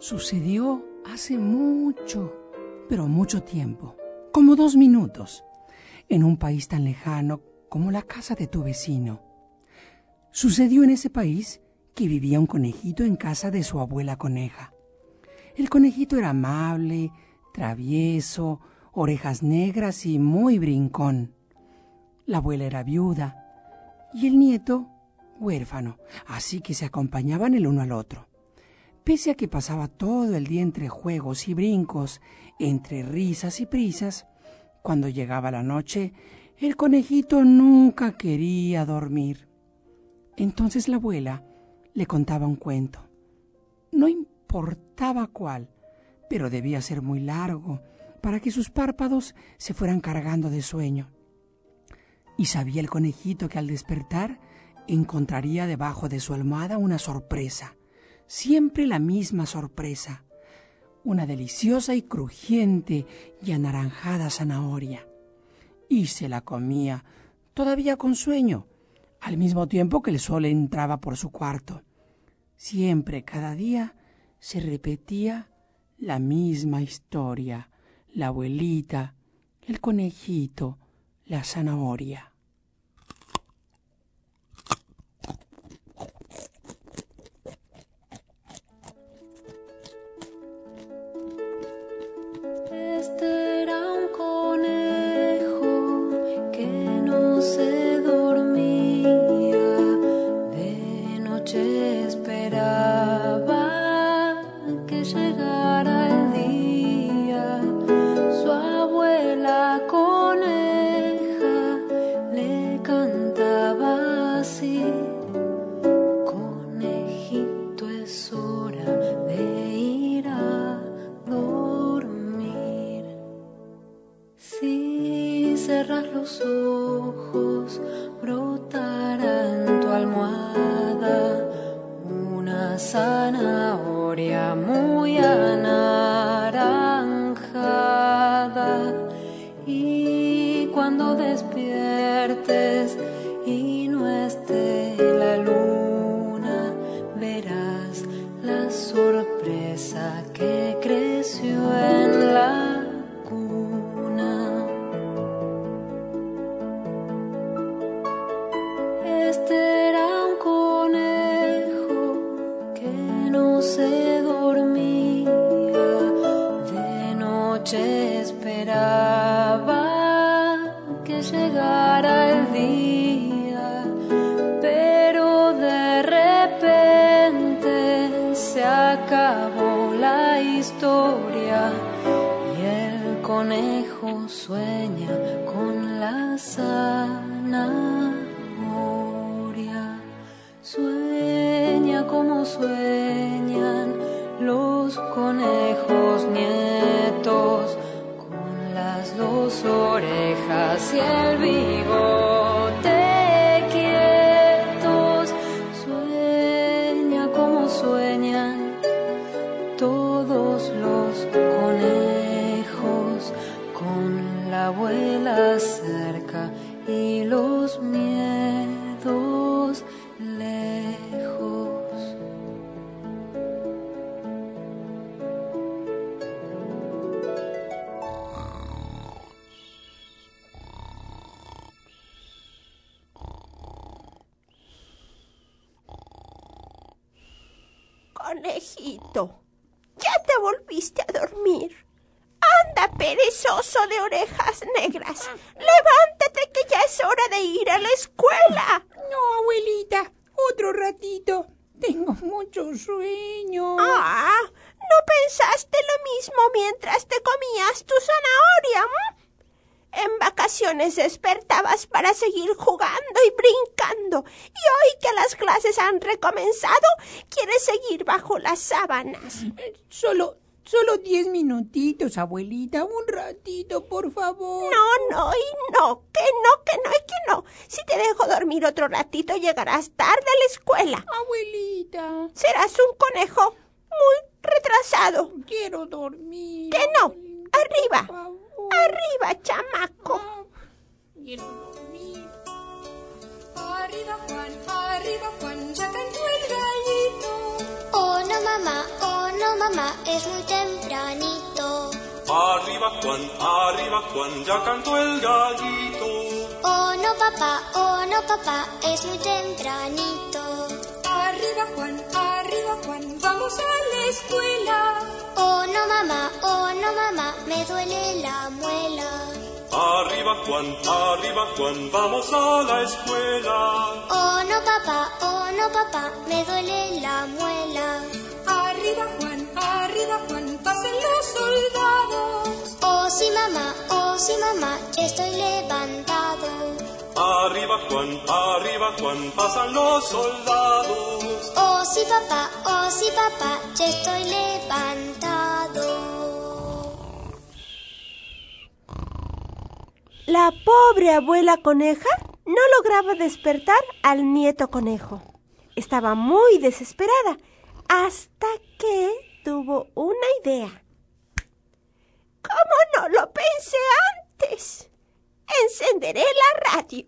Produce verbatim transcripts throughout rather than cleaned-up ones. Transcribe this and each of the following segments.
Sucedió hace mucho, pero mucho tiempo, como dos minutos, en un país tan lejano como la casa de tu vecino. Sucedió en ese país que vivía un conejito en casa de su abuela coneja. El conejito era amable, travieso, orejas negras y muy brincón. La abuela era viuda y el nieto huérfano, así que se acompañaban el uno al otro. Pese a que pasaba todo el día entre juegos y brincos, entre risas y prisas, cuando llegaba la noche, el conejito nunca quería dormir. Entonces la abuela le contaba un cuento. No importaba cuál, pero debía ser muy largo para que sus párpados se fueran cargando de sueño. Y sabía el conejito que al despertar encontraría debajo de su almohada una sorpresa. Siempre la misma sorpresa, una deliciosa y crujiente y anaranjada zanahoria. Y se la comía, todavía con sueño, al mismo tiempo que el sol entraba por su cuarto. Siempre, cada día, se repetía la misma historia, la abuelita, el conejito, la zanahoria. Este era un conejo que no se dormía, de noche esperaba que llegara el día. Su abuela coneja le cantaba así: conejito, es hora de ir a dormir. Si cerras los ojos, brotará en tu almohada una zanahoria muy anaranjada. Y cuando despiertes y no esté la luna, verás la sorpresa que creció en la cuna. Este era un conejo que no se dormía, de noche esperaba que llegara el día, pero de repente se acabó la historia y el conejo sueña con la zanahoria. Sueña como sueñan los conejos nietos, con las dos orejas y el bigote quietos. Sueña como sueñan todos los conejos, con la abuela cerca y los miedos lejos. Conejito, ya te volviste a dormir. Anda, perezoso de orejas negras. Levántate que ya es hora de ir a la escuela. No, abuelita, otro ratito. Tengo mucho sueño. Ah, ¿no pensaste lo mismo mientras te comías tu zanahoria? ¿Mm? En vacaciones despertabas para seguir jugando y brincando. Y hoy que las clases han recomenzado, quieres seguir bajo las sábanas. Solo, solo diez minutitos, abuelita. Un ratito, por favor. No, no y no. Que no, que no y que no. Si te dejo dormir otro ratito, llegarás tarde a la escuela. Abuelita. Serás un conejo muy retrasado. Quiero dormir. Que no. Abuelita, Arriba. por favor. Arriba, chamaco. Ah, quiero dormir. Arriba Juan, arriba Juan, ya cantó el gallito. Oh no mamá, oh no mamá, es muy tempranito. Arriba Juan, arriba Juan, ya cantó el gallito. Oh no papá, oh no papá, es muy tempranito. Arriba Juan, arriba Juan, vamos a la escuela. Oh no mamá, oh no mamá, me duele la muela. Arriba Juan, arriba Juan, vamos a la escuela. Oh no papá, oh no papá, me duele la muela. Arriba Juan, arriba Juan, pasan los soldados. Oh sí mamá, oh sí mamá, ya estoy levantado. Arriba Juan, arriba Juan, pasan los soldados. Oh sí papá, oh sí papá, ya estoy levantado. La pobre abuela coneja no lograba despertar al nieto conejo. Estaba muy desesperada hasta que tuvo una idea. ¿Cómo no lo pensé antes? Encenderé la radio.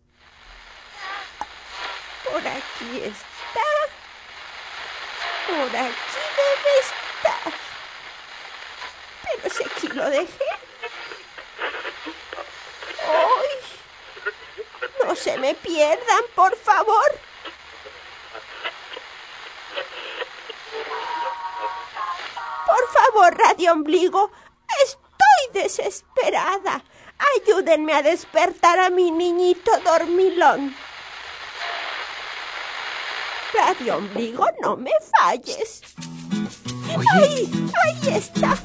Por aquí está. Por aquí debe estar. Pero si aquí lo dejé. ¡Ay! No se me pierdan, por favor. Por favor, Radio Ombligo, estoy desesperada. Ayúdenme a despertar a mi niñito dormilón. Radio Ombligo, no me falles. Oye. ¡Ay! ¡Ahí está!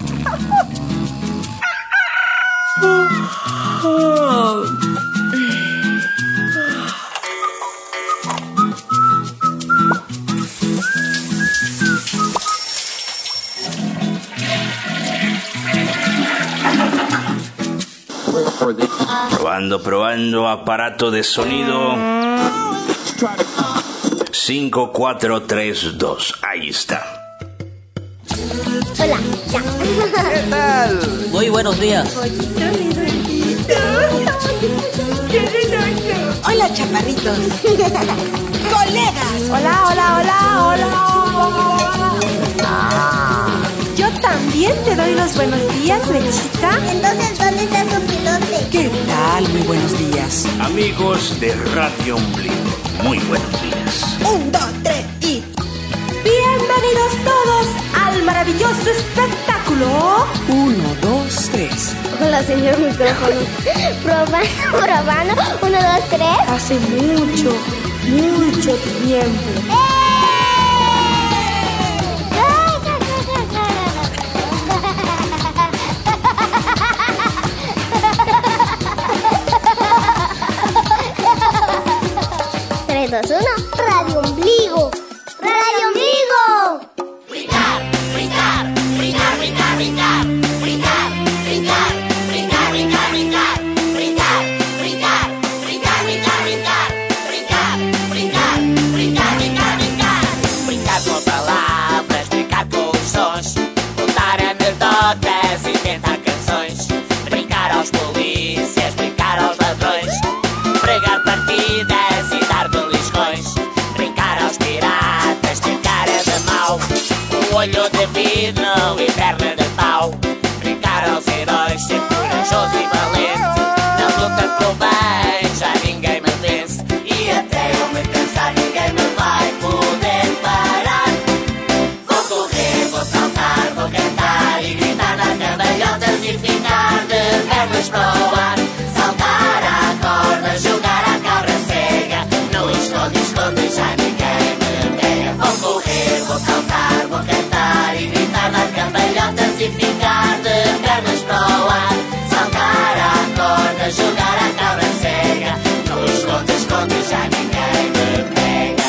Probando, probando, aparato de sonido. cinco, cuatro, tres, dos. Ahí está. Hola, ya. ¿Qué tal? Muy buenos días. Hola, chaparritos. Colegas. Hola, hola, hola, hola. Ah, yo también te doy los buenos días, Mexicana. Entonces, ¿dónde está tu pilote? ¿Qué tal? Muy buenos días. Amigos de Radio Ombligo, muy buenos días. Un, dos, tres y... Bienvenidos todos al maravilloso espectáculo. Uno, dos, tres. Hola, señor micrófono. Probando, probando. Uno, dos, tres. Hace mucho, mucho tiempo. tres, dos, uno. Radio Ombligo. Radio Ombligo. Brincar, brincar, brincar, brincar, brincar, brincar, brincar, brincar, brincar, brincar, brincar, brincar, brincar, brincar, brincar, brincar, brincar, brincar, brincar, brincar. Brincar com palavras, brincar com os sons, contar anedotas, inventar canções, brincar aos polícias, brincar aos ladrões, pregar partidas e dar beliscões, brincar aos piratas, ter cara de mau, o olho de vidro e perna de pau, brincar aos heróis, ser corajoso e valente, nas lutas pelo bem já ninguém me vence, e até eu me cansar ninguém me vai poder parar. Vou correr, vou saltar, vou cantar e gritar nas cambalhotas e ficar de pernas para o ar, saltar à corda, jogar a cabra cega, no esconde-esconde já ninguém me pega. Vou correr, vou saltar, vou cantar e gritar nas cambalhotas e ficar de pernas para o ar, saltar à corda, jogar a cabra cega, no esconde-esconde já ninguém me pega.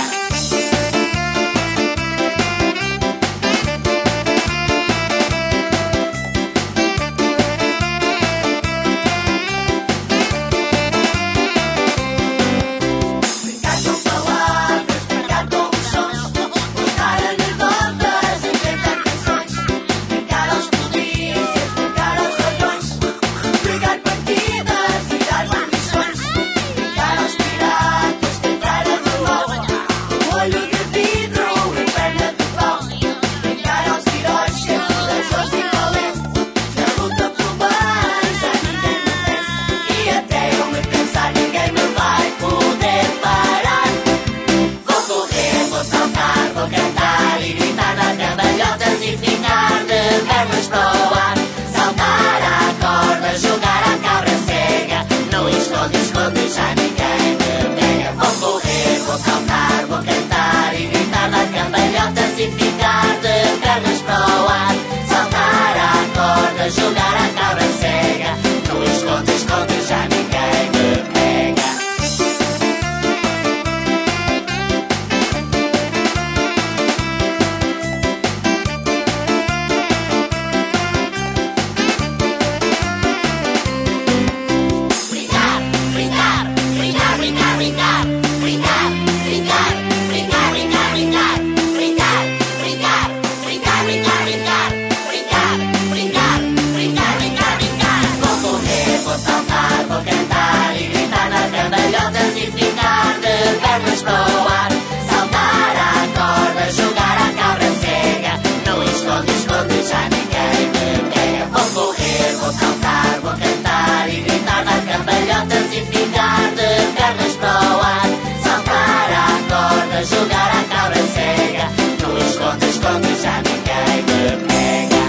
brincar, brincar, brincar, brincar, brincar, brincar, brincar, brincar, brincar, brincar, brincar, brincar, brincar, brincar, brincar, brincar. Vou correr, vou saltar, vou cantar e gritar nas cambalhotas e ficar de pernas para o ar. Saltar à corda, jogar à cabra cega, no esconde, esconde, já ninguém me pega. Vou correr, vou saltar, vou cantar e gritar nas cambalhotas e ficar de pernas para o ar. Saltar à corda, jogar à cabra cega, no esconde, esconde, já ninguém me pega.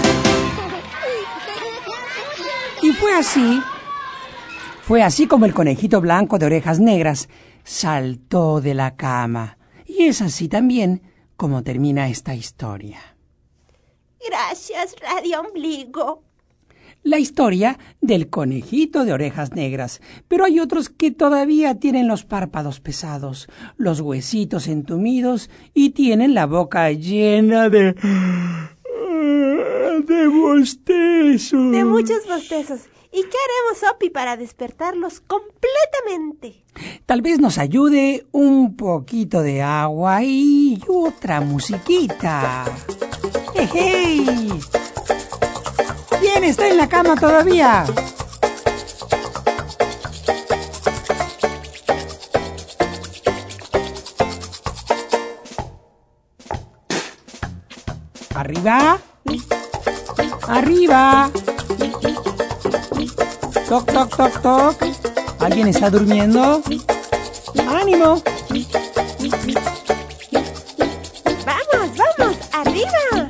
Y fue así, fue así como el conejito blanco de orejas negras saltó de la cama. Y es así también como termina esta historia. Gracias, Radio Ombligo. La historia del conejito de orejas negras. Pero hay otros que todavía tienen los párpados pesados, los huesitos entumidos y tienen la boca llena de... de bostezos. De muchos bostezos. ¿Y qué haremos, Opi, para despertarlos completamente? Tal vez nos ayude un poquito de agua y otra musiquita. ¡Hey, hey! ¿Quién está en la cama todavía? ¿Arriba? ¡Arriba! Toc, toc, toc, toc. ¿Alguien está durmiendo? ¡Ánimo! ¡Vamos, vamos! ¡Arriba!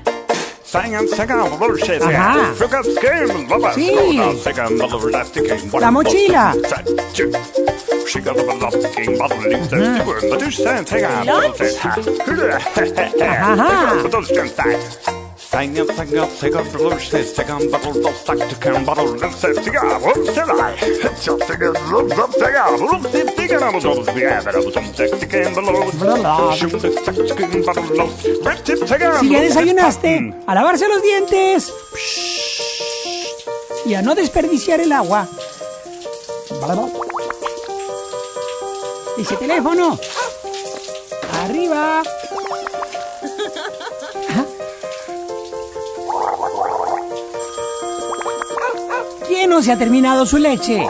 Ajá. Sí. La mochila. Ajá. Si ya desayunaste, a lavarse los dientes y a no desperdiciar el agua. Ese teléfono. Arriba. ¿Quién no se ha terminado su leche?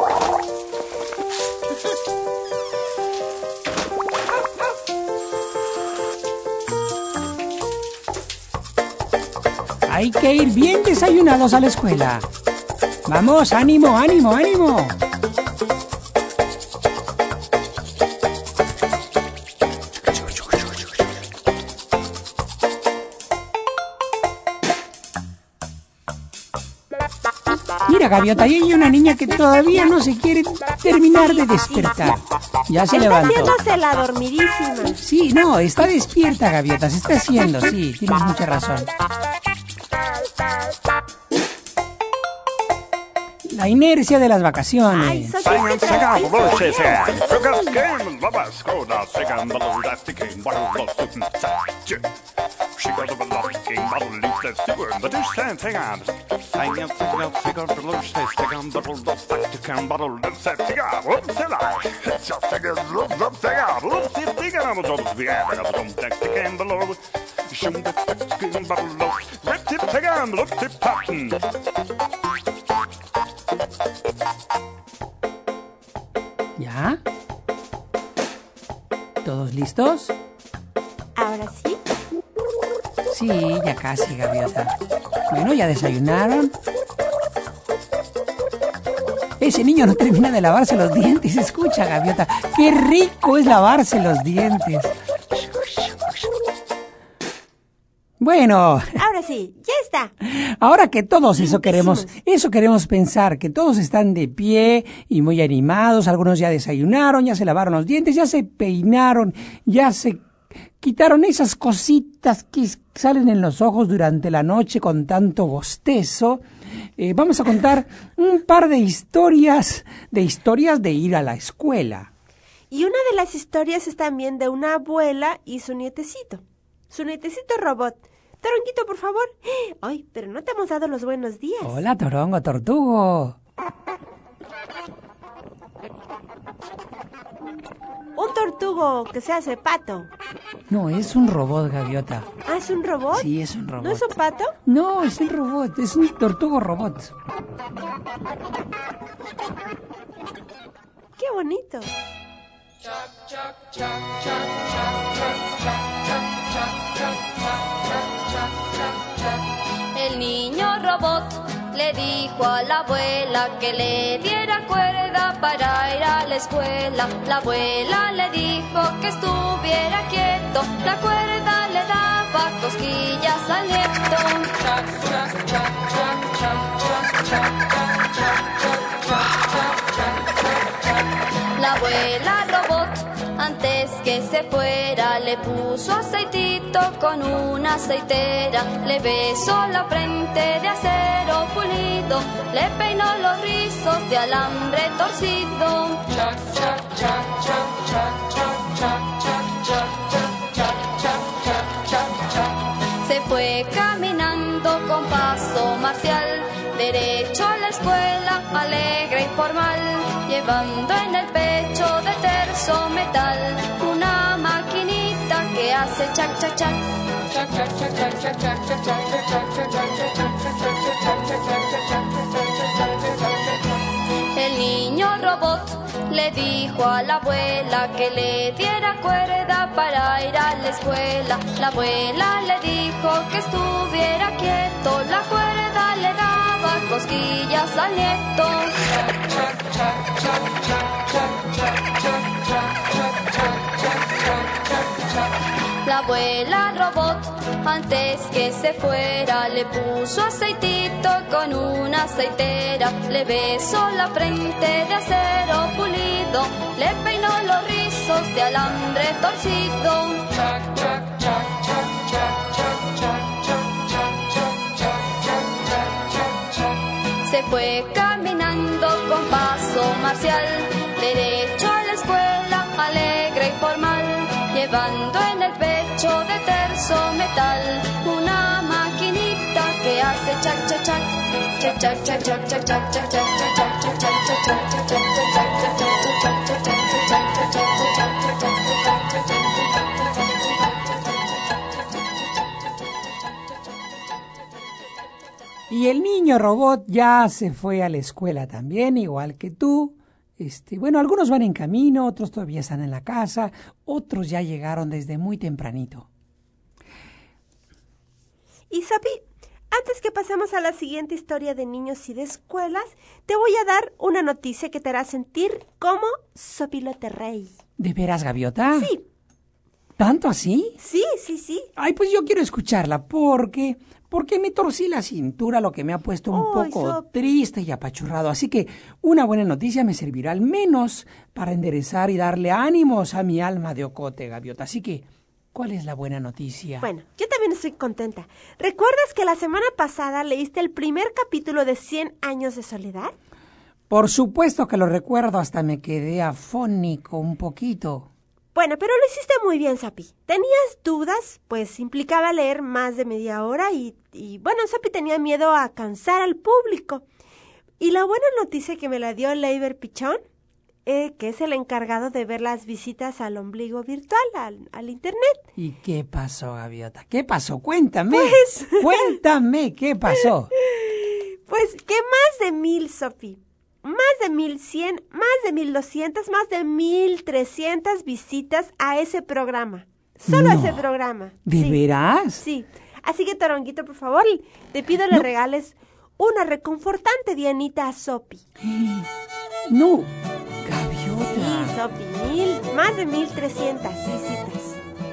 Hay que ir bien desayunados a la escuela. Vamos, ánimo, ánimo, ánimo. Mira, Gaviota, ahí hay una niña que todavía no se quiere terminar de despertar. Ya se levantó. Está haciéndose la dormidísima. Sí, no, está despierta, Gaviota, se está haciendo, sí, tienes mucha razón. La inercia de las vacaciones. Ay, ¿Ya? ¿Todos listos? ¿Ahora sí? Sí, ya casi, Gaviota. Bueno, ¿ya desayunaron? Ese niño no termina de lavarse los dientes. Escucha, Gaviota, qué rico es lavarse los dientes. Bueno. Ahora sí, ya está. Ahora que todos eso queremos, eso queremos pensar, que todos están de pie y muy animados, algunos ya desayunaron, ya se lavaron los dientes, ya se peinaron, ya se quitaron esas cositas que salen en los ojos durante la noche con tanto bostezo. Eh, vamos a contar un par de historias, de historias de ir a la escuela. Y una de las historias es también de una abuela y su nietecito. Su nietecito robot. Toronguito, por favor. Ay, pero no te hemos dado los buenos días. Hola, Torongo, Tortugo. Un tortugo que se hace pato. No, es un robot, Gaviota. ¿Ah, es un robot? Sí, es un robot. ¿No es un pato? No, es un robot, es un tortugo robot. ¡Qué bonito! El niño robot le dijo a la abuela que le diera cuerda para ir a la escuela. La abuela le dijo que estuviera quieto, la cuerda le daba cosquillas al nieto. La abuela robot, antes que se fuera, le puso aceitito con una aceitera, le besó la frente de acero pulido, le peinó los rizos de alambre torcido. Se fue caminando con paso marcial, derecho a la escuela, alegre y formal, llevando en el pecho de terso metal una maquinita que hace chac chac chac. El niño robot le dijo a la abuela que le diera cuerda para ir a la escuela. La abuela le dijo que estuviera quieto, la cuerda le daba cosquillas al nieto. La abuela robot, antes que se fuera, le puso aceitito con una aceitera, le besó la frente de acero pulido, le peinó los rizos de alambre torcido. Se fue caminando con paso marcial, derecho a la escuela, alegre y formal, llevando en el pecho de terso metal una maquinita que hace chac chac chac, chac chac chac chac chac chac chac chac chac chac chac chac chac Y el niño robot ya se fue a la escuela también, igual que tú. Este, bueno, algunos van en camino, otros todavía están en la casa, otros ya llegaron desde muy tempranito. Y Sopi, antes que pasemos a la siguiente historia de niños y de escuelas, te voy a dar una noticia que te hará sentir como Sopilote Rey. ¿De veras, Gaviota? Sí. ¿Tanto así? Sí, sí, sí. Ay, pues yo quiero escucharla porque... porque me torcí la cintura, lo que me ha puesto un oh, poco eso... triste y apachurrado. Así que una buena noticia me servirá al menos para enderezar y darle ánimos a mi alma de ocote, Gaviota. Así que, ¿cuál es la buena noticia? Bueno, yo también estoy contenta. ¿Recuerdas que la semana pasada leíste el primer capítulo de cien años de soledad? Por supuesto que lo recuerdo, hasta me quedé afónico un poquito. Bueno, pero lo hiciste muy bien, Sapi. ¿Tenías dudas? Pues implicaba leer más de media hora y, y bueno, Sapi tenía miedo a cansar al público. Y la buena noticia que me la dio Leiber Pichón, eh, que es el encargado de ver las visitas al ombligo virtual, al, al internet. ¿Y qué pasó, Gaviota? ¿Qué pasó? Cuéntame. Pues... Cuéntame, ¿qué pasó? Pues que más de mil, Sofi. Más de mil cien, más de mil doscientas, más de mil trescientas visitas a ese programa. Solo no. a ese programa. ¿De sí. veras? Sí. Así que, Toronguito, por favor, te pido le no. regales una reconfortante dianita a Sopi. No, Gaviota. Sí, Sopi, mil, más de mil trescientas visitas.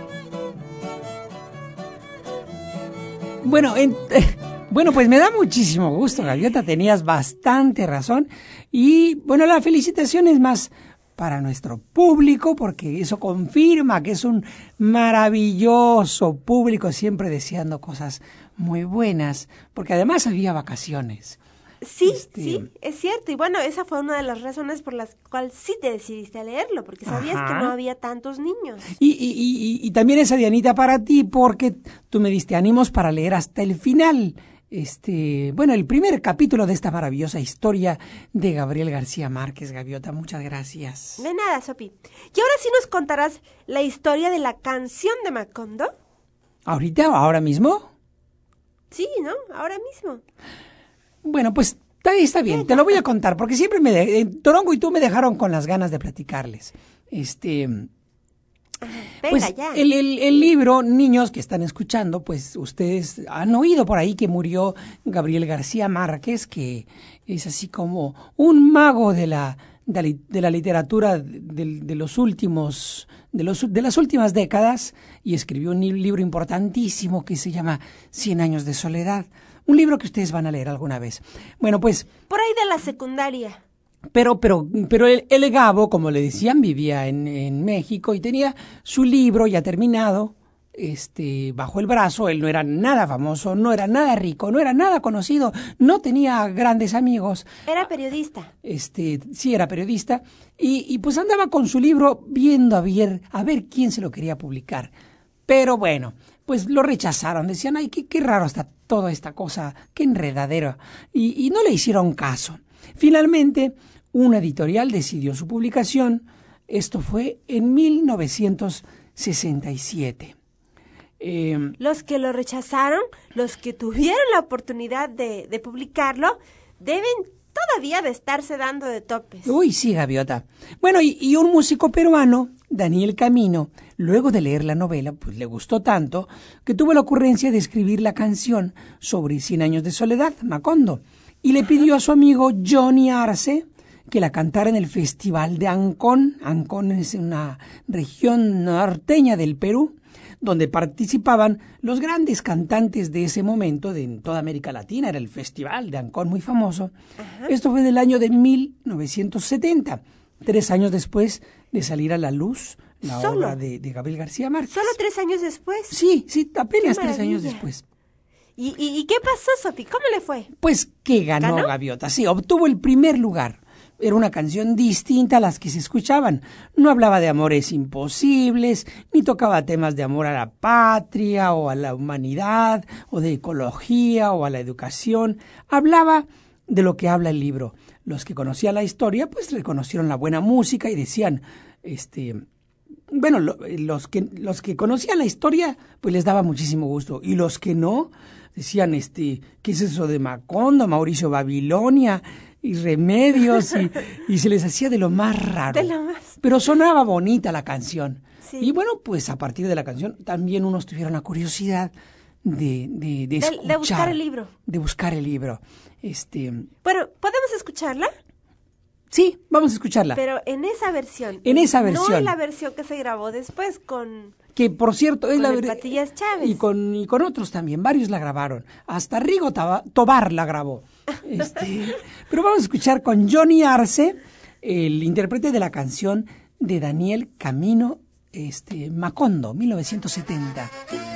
Bueno, en... Eh... Bueno, pues me da muchísimo gusto, Gaviota, tenías bastante razón. Y bueno, la felicitación es más para nuestro público, porque eso confirma que es un maravilloso público, siempre deseando cosas muy buenas, porque además había vacaciones. Sí, este... sí, es cierto. Y bueno, esa fue una de las razones por las cuales sí te decidiste a leerlo, porque sabías Ajá. que no había tantos niños. Y, y, y, y también esa dianita para ti, porque tú me diste ánimos para leer hasta el final. este, bueno, el primer capítulo de esta maravillosa historia de Gabriel García Márquez. Gaviota, muchas gracias. De nada, Sopi. ¿Y ahora sí nos contarás la historia de la canción de Macondo? ¿Ahorita? ¿Ahora mismo? Sí, ¿no? Ahora mismo. Bueno, pues está, está bien, te lo voy a contar, porque siempre me de, eh, Torongo y tú me dejaron con las ganas de platicarles. Este... Venga, pues ya. El, el, el libro, niños que están escuchando, pues ustedes han oído por ahí que murió Gabriel García Márquez, que es así como un mago de la, de la, de la literatura de, de los últimos, de, los, de las últimas décadas, y escribió un libro importantísimo que se llama Cien años de soledad, un libro que ustedes van a leer alguna vez. Bueno, pues... Por ahí de la secundaria. Pero, pero, pero el, el Gabo, como le decían, vivía en, en México y tenía su libro ya terminado, este, bajo el brazo. Él no era nada famoso, no era nada rico, no era nada conocido, no tenía grandes amigos. Era periodista. Este, sí, era periodista. Y, y pues andaba con su libro viendo a ver, a ver quién se lo quería publicar. Pero bueno, pues lo rechazaron. Decían, ay, qué, qué raro está toda esta cosa, qué enredadero. Y, y no le hicieron caso. Finalmente, una editorial decidió su publicación. Esto fue en mil novecientos sesenta y siete. Eh, los que lo rechazaron, los que tuvieron la oportunidad de, de publicarlo, deben todavía de estarse dando de topes. Uy, sí, Gaviota. Bueno, y, y un músico peruano, Daniel Camino, luego de leer la novela, pues le gustó tanto que tuvo la ocurrencia de escribir la canción sobre Cien años de soledad, Macondo, y le pidió a su amigo Johnny Arce que la cantara en el Festival de Ancón. Ancón es una región norteña del Perú, donde participaban los grandes cantantes de ese momento de en toda América Latina. Era el Festival de Ancón, muy famoso. Ajá. Esto fue del año de mil novecientos setenta, tres años después de salir a la luz la ¿Solo? obra de, de Gabriel García Márquez. ¿Solo tres años después? Sí, sí, apenas tres años después. ¿Y, y, ¿Y qué pasó, Sopi? ¿Cómo le fue? Pues que ganó, ¿Ganó? Gaviota, sí, obtuvo el primer lugar. Era una canción distinta a las que se escuchaban. No hablaba de amores imposibles, ni tocaba temas de amor a la patria o a la humanidad, o de ecología o a la educación. Hablaba de lo que habla el libro. Los que conocían la historia, pues reconocieron la buena música y decían, este... Bueno, lo, los que los que conocían la historia, pues les daba muchísimo gusto. Y los que no, decían, este, ¿qué es eso de Macondo, Mauricio Babilonia y Remedios? Y, y se les hacía de lo más raro. De lo más. Pero sonaba bonita la canción. Sí. Y bueno, pues a partir de la canción también unos tuvieron la curiosidad de, de, de escuchar. De, de buscar el libro. De buscar el libro. Este. Bueno, ¿podemos escucharla? Sí, vamos a escucharla. Pero en esa versión. En esa versión. No en la versión que se grabó después con... Que, por cierto, es con la el Patillas Chávez. Y con, y con otros también, varios la grabaron. Hasta Rigo Tobar la grabó. Este, pero vamos a escuchar con Johnny Arce, el intérprete de la canción de Daniel Camino, este, Macondo, mil novecientos setenta.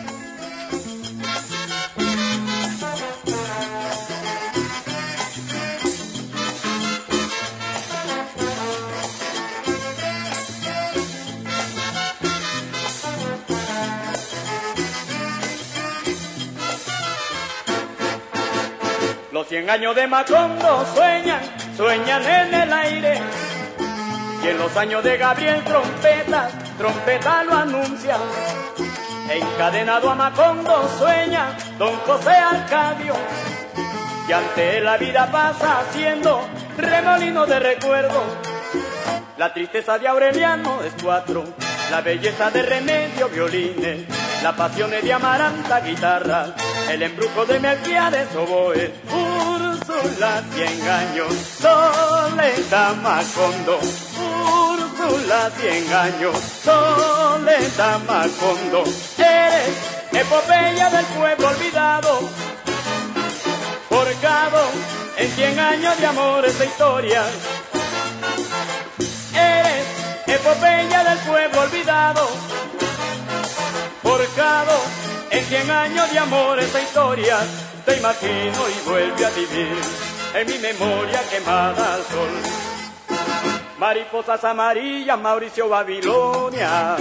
Los cien años de Macondo sueñan, sueñan en el aire. Y en los años de Gabriel trompeta, trompeta lo anuncia. Encadenado a Macondo sueña don José Arcadio. Y ante la vida pasa haciendo remolino de recuerdos. La tristeza de Aureliano es cuatro, la belleza de Remedio violines, la pasión de Amaranta guitarra, el embrujo de Melquiades oboe. Úrsula, cien años, Soledad Macondo. Úrsula, cien años, Soledad Macondo. Eres epopeya del pueblo olvidado, forjado en cien años de amores e historia. Eres epopeya del pueblo olvidado, forjado en cien años de amores e historias. Te imagino y vuelve a vivir en mi memoria quemada al sol. Mariposas amarillas, Mauricio Babilonia.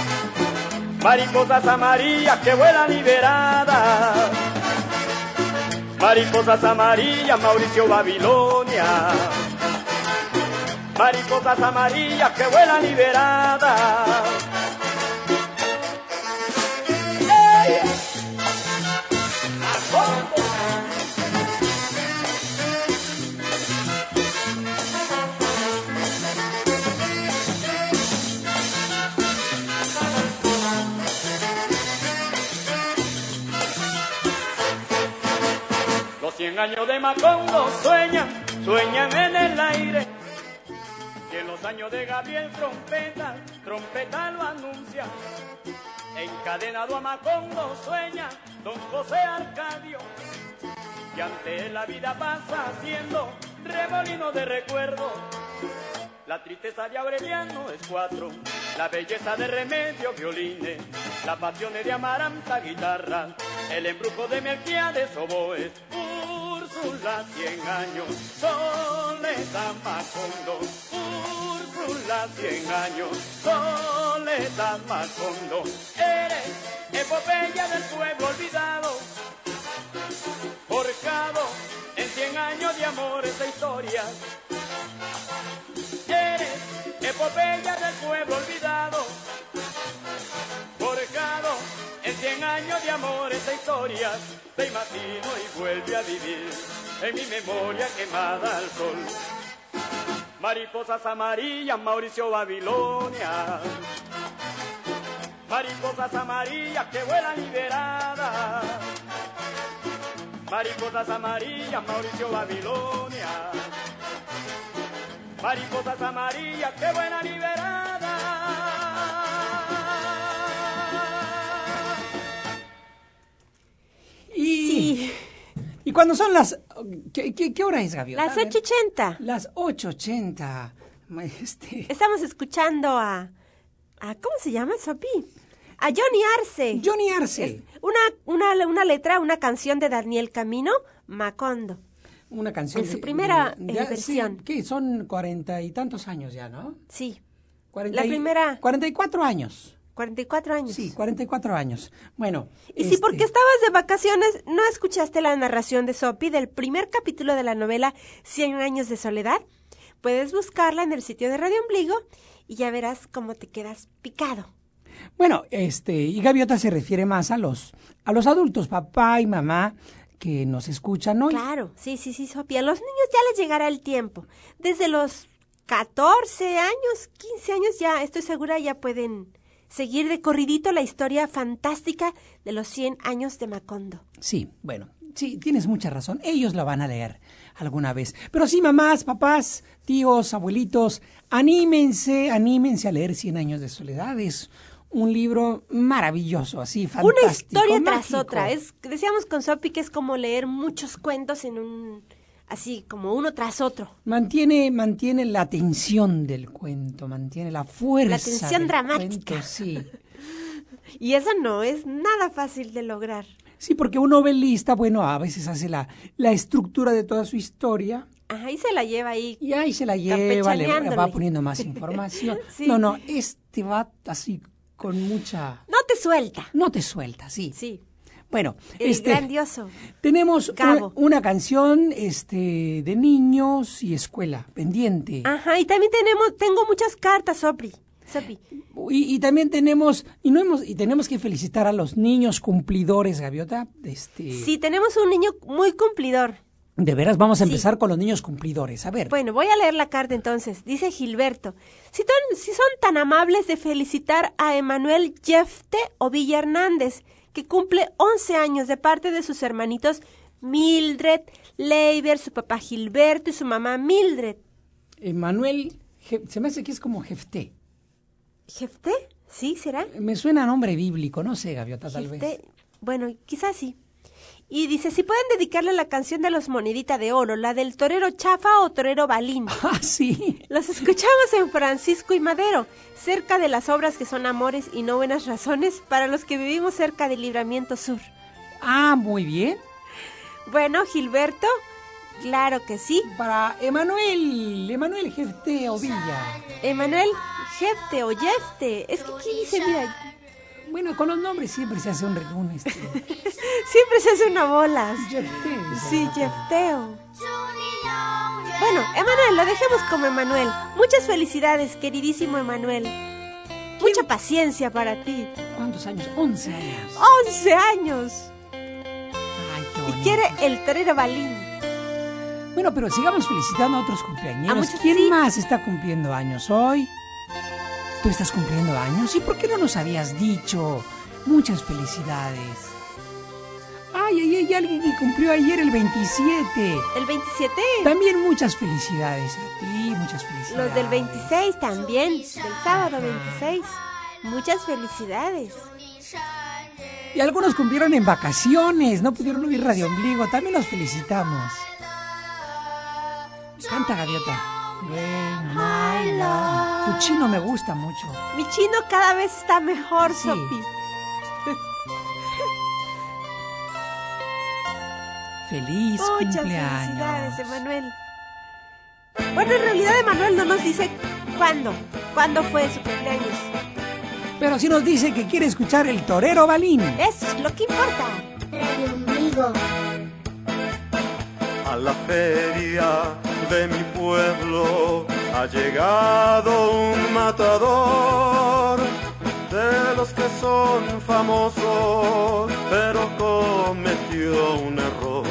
Mariposas amarillas que vuelan liberadas. Mariposas amarillas, Mauricio Babilonia. Mariposas amarillas que vuelan liberadas. ¡Ey! Los cien años de Macondo sueñan, sueñan en el aire. Y en los años de Gabriel trompeta, trompeta lo anuncia. Encadenado a Macondo sueña don José Arcadio. Y ante él la vida pasa haciendo remolino de recuerdo. La tristeza de Aureliano es cuatro, la belleza de Remedio violines, la pasión de Amaranta guitarra, el embrujo de Melquiades oboes. Úrsula, cien años, Soledad Macondo. Úrsula, cien años, Soledad Macondo. Eres epopeya del pueblo olvidado, forjado en cien años de amores e historias. Eres epopeya del pueblo olvidado, forjado en cien años de amores e historias. Te imagino y vuelve a vivir en mi memoria quemada al sol. Mariposas amarillas, Mauricio Babilonia. Mariposas amarillas que vuelan liberadas. Mariposas amarillas, Mauricio Babilonia. Mariposas amarillas que vuelan liberadas. Y, Sí. y cuando son las... ¿Qué, qué, qué hora es, Gaviota? Las A ver. ocho ochenta. Las ocho ochenta. Este... Estamos escuchando a, a... ¿Cómo se llama, Sopi? A Johnny Arce. Johnny Arce. Es una, una, una letra, una canción de Daniel Camino, Macondo. Una canción. En su de- primera, de- eh, de- versión. Sí, ¿qué? Son cuarenta y tantos años ya, ¿no? Sí, Cuarenta la y- primera. Cuarenta y cuatro años. cuarenta y cuatro años. Sí, cuarenta y cuatro años. Bueno. Y este, si porque estabas de vacaciones no escuchaste la narración de Sopi del primer capítulo de la novela Cien años de soledad, puedes buscarla en el sitio de Radio Ombligo y ya verás cómo te quedas picado. Bueno, este, y Gaviota se refiere más a los, a los adultos, papá y mamá, que nos escuchan hoy. Claro, sí, sí, sí, Sopi. A los niños ya les llegará el tiempo. Desde los catorce años, quince años ya, estoy segura, ya pueden seguir de corridito la historia fantástica de los cien años de Macondo. Sí, bueno, sí, tienes mucha razón. Ellos la van a leer alguna vez. Pero sí, mamás, papás, tíos, abuelitos, anímense, anímense a leer Cien años de soledad. Es un libro maravilloso, así, fantástico. Una historia tras mágico. otra. Es, decíamos con Sopi que es como leer muchos cuentos en un, así, como uno tras otro. Mantiene, mantiene la tensión del cuento, mantiene la fuerza La tensión del dramática. cuento, sí. Y eso no es nada fácil de lograr. Sí, porque un novelista, bueno, a veces hace la, la estructura de toda su historia. Ajá, y se la lleva ahí. Y ahí se la lleva, le campechaneándole. va poniendo más información. Sí. No, no, este va así con mucha... No te suelta. No te suelta, sí. Sí. Bueno, El este, grandioso. tenemos Gabo. una, una canción este, de niños y escuela pendiente. Ajá, y también tenemos, tengo muchas cartas, Sopi. Sopi. Y, y también tenemos, y no hemos, y tenemos que felicitar a los niños cumplidores, Gaviota. Este, Sí, tenemos un niño muy cumplidor. De veras, vamos a Sí. empezar con los niños cumplidores. A ver. Bueno, voy a leer la carta entonces. Dice Gilberto, si, ton- si son tan amables de felicitar a Emanuel Jefte Ovilla Hernández, que cumple once años de parte de sus hermanitos Mildred, Leiber, su papá Gilberto y su mamá Mildred. Emanuel, Je- se me hace que es como Jefté. ¿Jefte? ¿Sí? ¿Será? Me suena a nombre bíblico, no sé, Gaviota, tal vez. Jefte. Bueno, quizás sí. Y dice, si pueden dedicarle la canción de los Monedita de Oro, la del torero Chafa o torero Balín. Ah, sí. Los escuchamos en Francisco y Madero, cerca de las obras que son amores y no buenas razones para los que vivimos cerca del Libramiento Sur. Ah, muy bien. Bueno, Gilberto, claro que sí. Para Emanuel, Emanuel Jefté Ovilla. Emanuel Jefte o Jefte, es que aquí dice, mira, Bueno, con los nombres siempre se hace un un este. Siempre se hace una bola. Jefteo. Sí, Jefteo. Bueno, Emanuel, lo dejemos como Emanuel. Muchas felicidades, queridísimo Emanuel. Mucha paciencia para ti. ¿Cuántos años? Once años. Once años. Ay, qué bonito. Y quiere el torero Balín. Bueno, pero sigamos felicitando a otros cumpleañeros. A muchos, ¿Quién sí. más está cumpliendo años hoy? ¿Tú estás cumpliendo años? ¿Y por qué no nos habías dicho? Muchas felicidades. Ay, ay, ay, alguien que cumplió ayer el veintisiete. ¿El veintisiete? También muchas felicidades a ti, muchas felicidades. Los del veintiséis también, del sábado veintiséis. Muchas felicidades. Y algunos cumplieron en vacaciones, no pudieron oír Radio Ombligo, también los felicitamos. Canta, Gaviota. Bueno, my love. Tu chino me gusta mucho. Mi chino cada vez está mejor, Sí. Sopi. Feliz Muchas cumpleaños. felicidades, Emanuel. Bueno, en realidad Emanuel no nos dice cuándo, cuándo fue su cumpleaños. Pero sí nos dice que quiere escuchar el torero Balín. Eso es lo que importa. Radio Ombligo. A la feria de mi pueblo ha llegado un matador, de los que son famosos, pero cometió un error.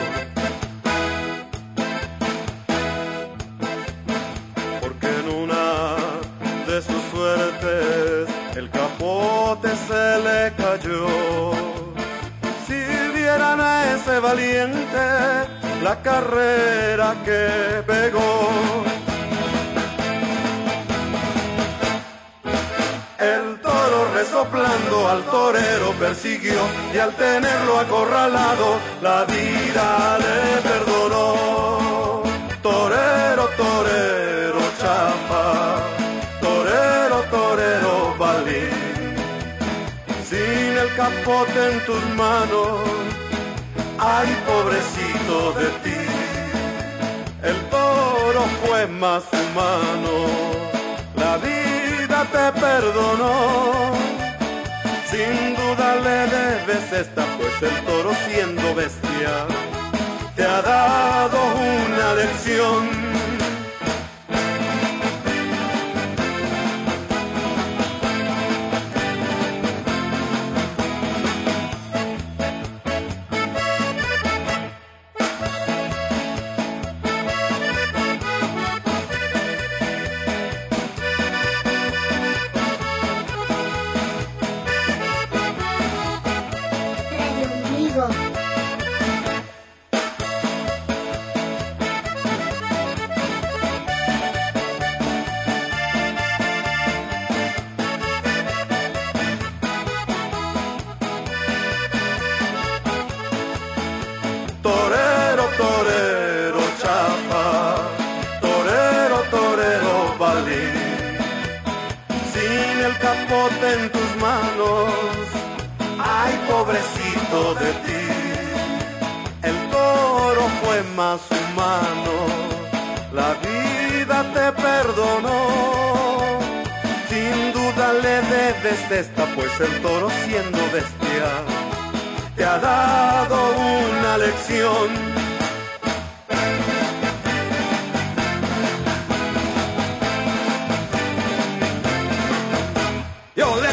Porque en una de sus suertes el capote se le cayó. Si vieran a ese valiente la carrera que pegó. El toro resoplando al torero persiguió y al tenerlo acorralado la vida le perdonó. Torero, torero, chapa, torero, torero, Balín, sin el capote en tus manos, ay, pobrecito de ti, el toro fue más humano, la vida te perdonó, sin duda le debes esta, pues el toro siendo bestia, te ha dado una lección. Torero, torero, chapa, torero, torero, Balín, sin el capote en tus manos, ay, pobrecito de ti, el toro fue más humano, la vida te perdonó, sin duda le debes esta, pues el toro siendo bestia te ha dado una lección. ¡Yo le!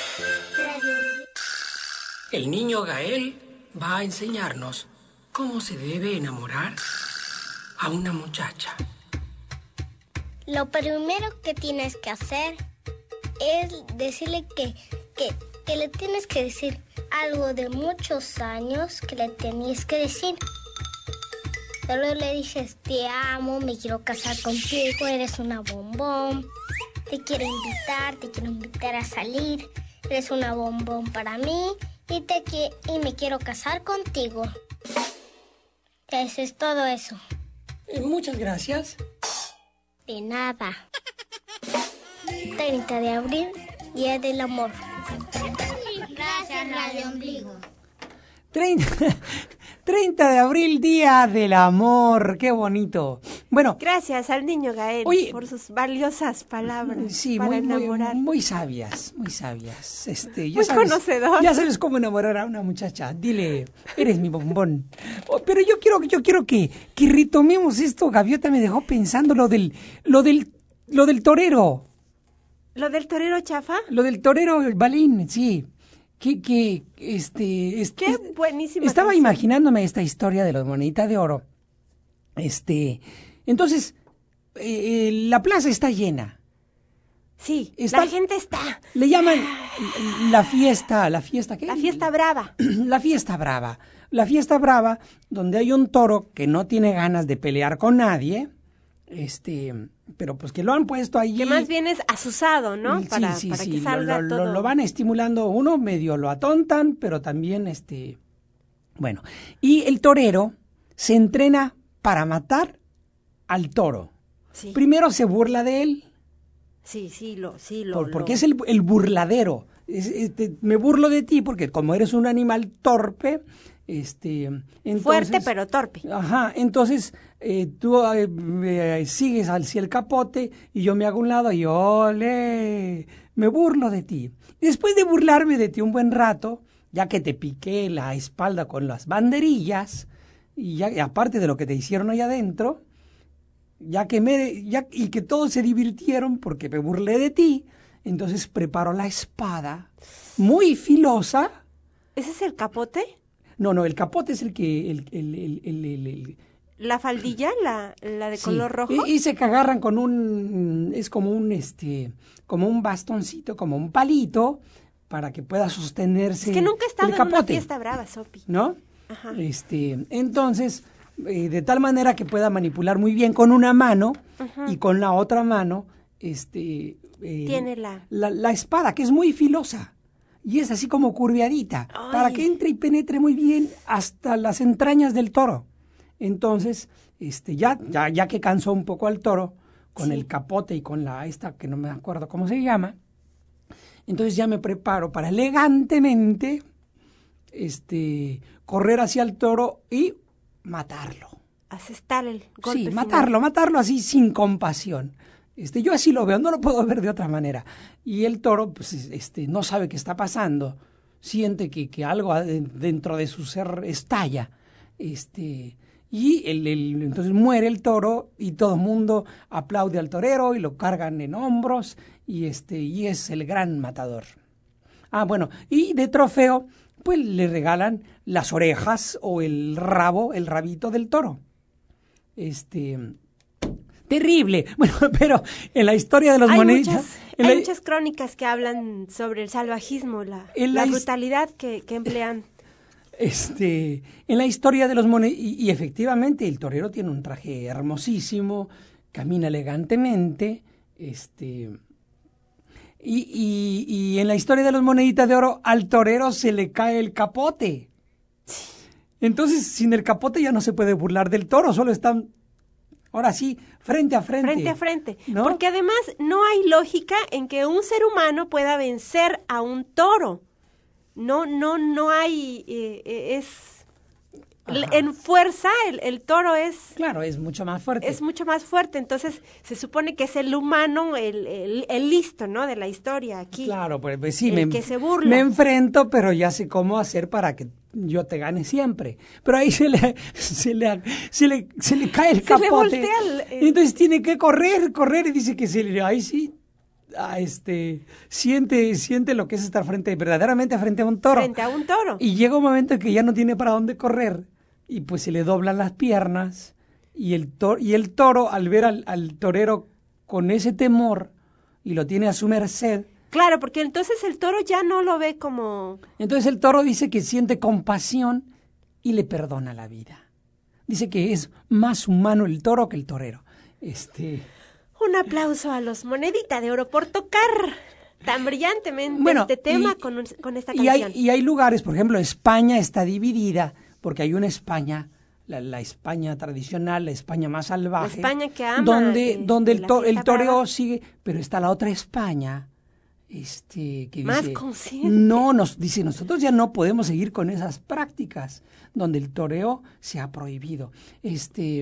El niño Gael va a enseñarnos cómo se debe enamorar a una muchacha. Lo primero que tienes que hacer es decirle que, que, que le tienes que decir algo de muchos años que le tenías que decir. Solo le dices, te amo, me quiero casar contigo, eres una bombón, te quiero invitar, te quiero invitar a salir, eres una bombón para mí y, te qui- y me quiero casar contigo. Eso es todo eso. Eh, muchas gracias. De nada. treinta de abril, Día del Amor. Gracias, Radio Ombligo. treinta, treinta de abril, Día del Amor. Qué bonito. Bueno. Gracias al niño Gael oye, por sus valiosas palabras sí, para muy, enamorar. Muy, muy sabias, muy sabias. Este, ya muy sabes, conocedor. Ya sabes cómo enamorar a una muchacha. Dile, eres mi bombón. Oh, pero yo quiero, yo quiero que, que retomemos esto. Gaviota me dejó pensando lo del, lo del, lo del torero. ¿Lo del torero chafa? Lo del torero Balín, sí. Que, que, este, este Qué buenísima. Estaba canción. imaginándome esta historia de los moneditas de oro. Este, entonces, eh, la plaza está llena. Sí, está, la gente está. Le llaman la fiesta, la fiesta, ¿qué? La fiesta brava. La fiesta brava. La fiesta brava, donde hay un toro que no tiene ganas de pelear con nadie. Este, pero pues que lo han puesto ahí. Que más bien es asusado, ¿no? Sí, para sí, para sí, que salga lo, todo. Lo, lo van estimulando uno, medio lo atontan, pero también, este, bueno. Y el torero se entrena para matar al toro. Sí. Primero se burla de él. Sí, sí, lo, sí, lo. Por, porque lo... es el, el burladero. Es, este, me burlo de ti porque como eres un animal torpe, este, entonces, fuerte pero torpe. Ajá, entonces eh, tú eh, eh, sigues hacia el capote y yo me hago a un lado y ole, me burlo de ti. Después de burlarme de ti un buen rato, ya que te piqué la espalda con las banderillas y ya y aparte de lo que te hicieron allá adentro, ya que me ya y que todos se divirtieron porque me burlé de ti, entonces preparo la espada muy filosa. ¿Ese es el capote? No, no, el capote es el que... El, el, el, el, el, el... ¿La faldilla? ¿La, la de sí. color rojo? Y, y se agarran con un... Es como un, este... Como un bastoncito, como un palito, para que pueda sostenerse. Es que nunca he estado el capote, en una fiesta brava, Sopi. ¿no? Ajá. Este, entonces, eh, de tal manera que pueda manipular muy bien con una mano. Ajá. Y con la otra mano, este... Eh, Tiene la... la... La espada, que es muy filosa. Y es así como curviadita, Ay. para que entre y penetre muy bien hasta las entrañas del toro. Entonces, este, ya, ya, ya que cansó un poco al toro, con sí. el capote y con la esta, que no me acuerdo cómo se llama, entonces ya me preparo para elegantemente este, correr hacia el toro y matarlo. Asestar el golpe Sí, final. matarlo, matarlo así sin compasión. Este, yo así lo veo, no lo puedo ver de otra manera. Y el toro, pues, este, no sabe qué está pasando, siente que, que algo dentro de su ser estalla, este, y el, el, entonces muere el toro y todo el mundo aplaude al torero y lo cargan en hombros y este, y es el gran matador. Ah, bueno, y de trofeo, pues le regalan las orejas o el rabo, el rabito del toro. Este. Terrible. Bueno, pero en la historia de los hay moneditas... Muchas, hay la... muchas crónicas que hablan sobre el salvajismo, la, la, la brutalidad que, que emplean. Este, en la historia de los moneditas... Y, y efectivamente el torero tiene un traje hermosísimo, camina elegantemente, este... Y, y, y en la historia de los moneditas de oro, al torero se le cae el capote. Entonces, sin el capote ya no se puede burlar del toro, solo están... Ahora sí, frente a frente. Frente a frente. ¿No? Porque además no hay lógica en que un ser humano pueda vencer a un toro. No, no, no hay, eh, es... Ajá. En fuerza el, el toro es... Claro, es mucho más fuerte. Es mucho más fuerte, entonces se supone que es el humano, el, el, el listo, ¿no? De la historia aquí. Claro, pues, pues sí, el me, que se burla. Me enfrento, pero ya sé cómo hacer para que yo te gane siempre. Pero ahí se le, se le, se le, se le cae el se capote. Le voltea el, el... Y entonces tiene que correr, correr, y dice que se le... Ahí sí... A este siente siente lo que es estar frente verdaderamente frente a un toro. Frente a un toro. Y llega un momento en que ya no tiene para dónde correr y pues se le doblan las piernas y el toro, y el toro al ver al, al torero con ese temor y lo tiene a su merced. Claro, porque entonces el toro ya no lo ve como... Entonces el toro dice que siente compasión y le perdona la vida. Dice que es más humano el toro que el torero. Este... Un aplauso a los Monedita de Oro por tocar tan brillantemente bueno, este tema y, con, un, con esta y canción. Hay, y hay lugares, por ejemplo, España está dividida, porque hay una España, la, la España tradicional, la España más salvaje. La España que ama. Donde, de, donde de el, to, el toreo brava. sigue, pero está la otra España, este, que más dice, consciente. no, nos dice, nosotros ya no podemos seguir con esas prácticas, donde el toreo se ha prohibido. Este...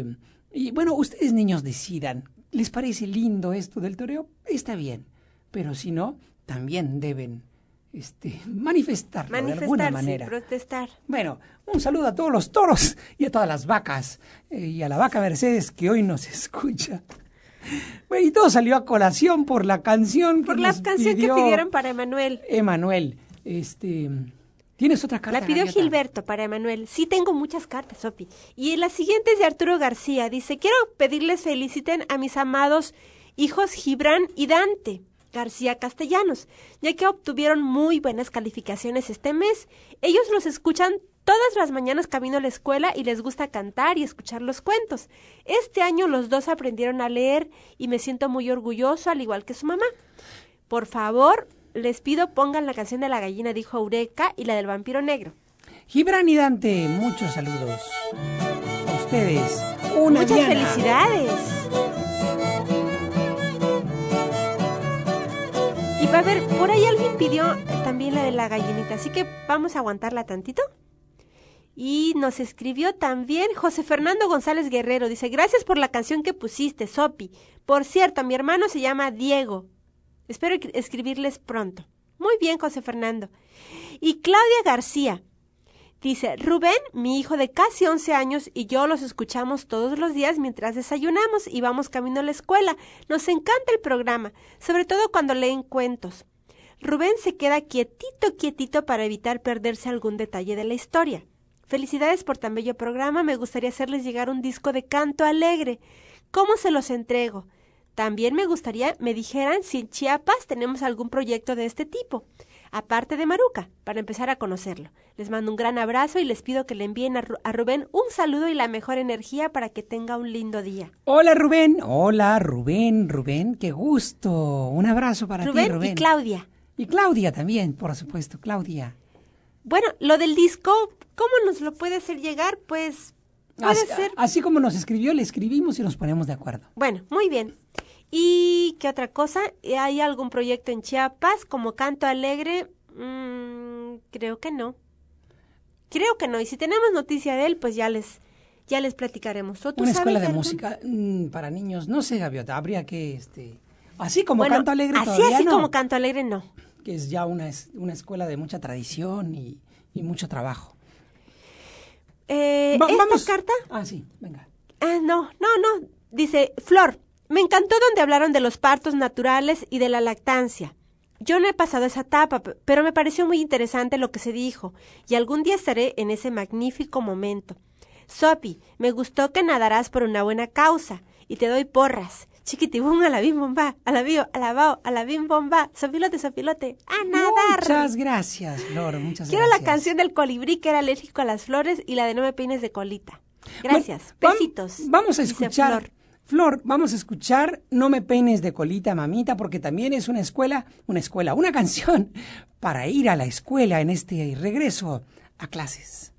Y bueno, ustedes niños decidan. ¿Les parece lindo esto del toreo? Está bien. Pero si no, también deben este, manifestarlo de alguna manera. Protestar. Bueno, un saludo a todos los toros y a todas las vacas. Eh, y a la vaca Mercedes que hoy nos escucha. Bueno, y todo salió a colación por la canción que Por la nos canción pidió que pidieron para Emanuel. Emanuel. Este, ¿tienes otra carta? La pidió Gaviota? Gilberto para Emanuel. Sí, tengo muchas cartas, Sopi. Y la siguiente es de Arturo García. Dice, quiero pedirles feliciten a mis amados hijos Gibran y Dante García Castellanos, ya que obtuvieron muy buenas calificaciones este mes. Ellos los escuchan todas las mañanas camino a la escuela y les gusta cantar y escuchar los cuentos. Este año los dos aprendieron a leer y me siento muy orgulloso, al igual que su mamá. Por favor, les pido pongan la canción de la gallina, dijo Eureka, y la del vampiro negro. Gibran y Dante, muchos saludos a ustedes. Una Muchas Diana. felicidades. Y va a ver, por ahí alguien pidió también la de la gallinita, así que vamos a aguantarla tantito. Y nos escribió también José Fernando González Guerrero. Dice, gracias por la canción que pusiste, Sopi. Por cierto, mi hermano se llama Diego. Espero escribirles pronto. Muy bien, José Fernando. Y Claudia García dice, Rubén, mi hijo de casi once años y yo los escuchamos todos los días mientras desayunamos y vamos camino a la escuela. Nos encanta el programa, sobre todo cuando leen cuentos. Rubén se queda quietito, quietito para evitar perderse algún detalle de la historia. Felicidades por tan bello programa. Me gustaría hacerles llegar un disco de canto alegre. ¿Cómo se los entrego? También me gustaría me dijeran si en Chiapas tenemos algún proyecto de este tipo, aparte de Maruca, para empezar a conocerlo. Les mando un gran abrazo y les pido que le envíen a, Ru- a Rubén un saludo y la mejor energía para que tenga un lindo día. Hola Rubén, hola Rubén, Rubén, qué gusto. Un abrazo para Rubén ti, Rubén. y Claudia. Y Claudia también, por supuesto, Claudia. Bueno, lo del disco, ¿cómo nos lo puede hacer llegar? Pues puede Así, ser. así como nos escribió, le escribimos y nos ponemos de acuerdo. Bueno, muy bien. ¿Y qué otra cosa? ¿Hay algún proyecto en Chiapas como Canto Alegre? Mm, creo que no. Creo que no. Y si tenemos noticia de él, pues ya les, ya les platicaremos. ¿O tú Una sabes escuela de algún? música mm, para niños, no sé, Gaviota, habría que, este, así como Bueno, Canto Alegre así, todavía así no, como Canto Alegre, no. que es ya una, es- una escuela de mucha tradición y, y mucho trabajo. Eh, Va- ¿Esta vamos. carta? Ah, sí, venga. Ah, no, no, no. Dice, Flor, me encantó donde hablaron de los partos naturales y de la lactancia. Yo no he pasado esa etapa, p- pero me pareció muy interesante lo que se dijo, y algún día estaré en ese magnífico momento. Sopi, me gustó que nadarás por una buena causa, y te doy porras. Chiquitibum, a la bim bomba, a la bio, a la bao, a la bim bomba, sopilote, sopilote, a nadar. Muchas gracias, Flor, muchas Quiero gracias. la canción del colibrí que era alérgico a las flores y la de no me peines de colita. Gracias. Bueno, vam- Besitos. Vamos a dice escuchar, Flor. Flor, vamos a escuchar No me peines de colita, mamita, porque también es una escuela, una escuela, una canción para ir a la escuela en este regreso a clases.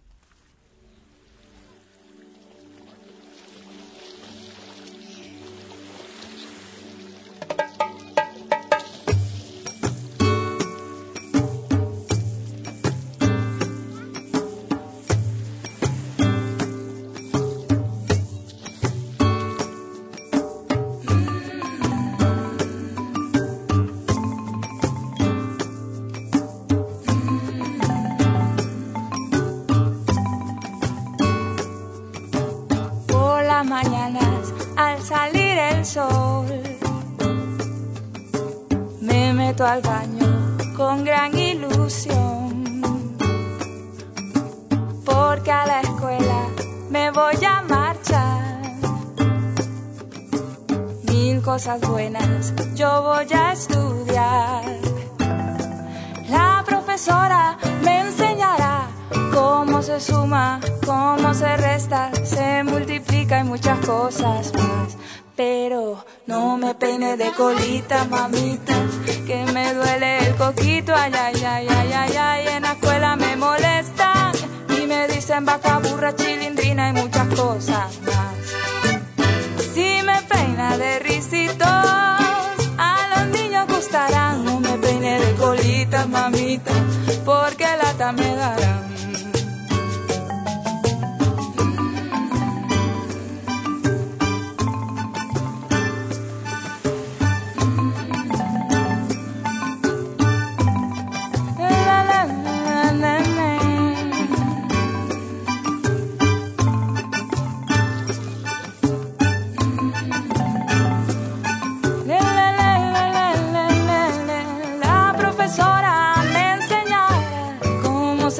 Por las mañanas al salir el sol me meto al baño con gran ilusión, porque a la escuela me voy a marchar. Mil cosas buenas yo voy a estudiar. La profesora me enseñará cómo se suma, cómo se resta, se multiplica y muchas cosas más. Pero no me peine de colita, mamita, que me duele el coquito, ay, ay, ay, ay, ay, ay. En la escuela me molestan y me dicen vaca, burra, chilindrina y muchas cosas más. Si me peina de risitos, a los niños gustarán. No me peine de colita, mamita, porque lata me darán.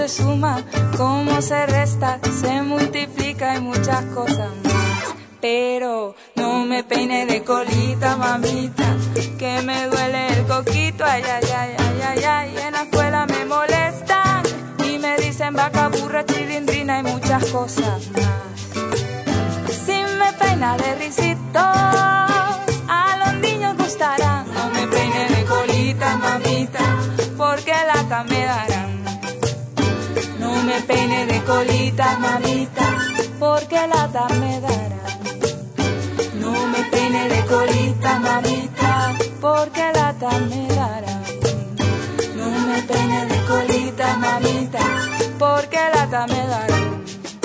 suma, cómo se resta, se multiplica y muchas cosas más. Pero no me peine de colita, mamita, que me duele el coquito, ay, ay, ay, ay, ay, ay. En la escuela me molestan y me dicen vaca, burra, chilindrina y muchas cosas más. Si me peina de risitos, a los niños gustará. No me peine de colita, mamita, porque lata me darán. No me peine de colita, mamita, porque lata me darán. No me peine de colita, mamita, porque lata me darán. No me peine de colita, mamita, porque lata me darán.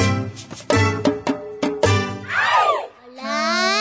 Hola.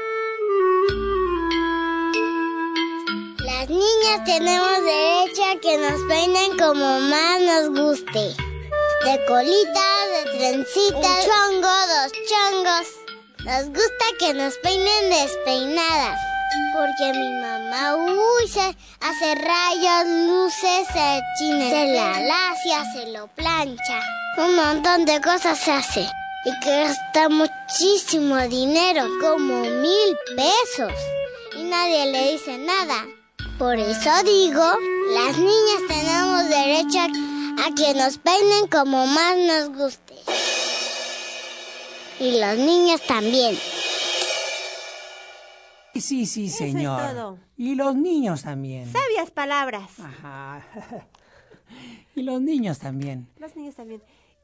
Las niñas tenemos derecho a que nos peinen como más nos guste. De colita, de trencita, un chongo, dos chongos. Nos gusta que nos peinen despeinadas, porque mi mamá, uy, se hace rayos, luces, se china, se la lacia, se lo plancha. Un montón de cosas se hace. Y que gasta muchísimo dinero, como mil pesos. Y nadie le dice nada. Por eso digo, las niñas tenemos derecho a, a que nos peinen como más nos guste. Y los niños también. Sí, sí, señor. Eso es todo. Y los niños también. Sabias palabras. Ajá. Y los niños también. Los niños también.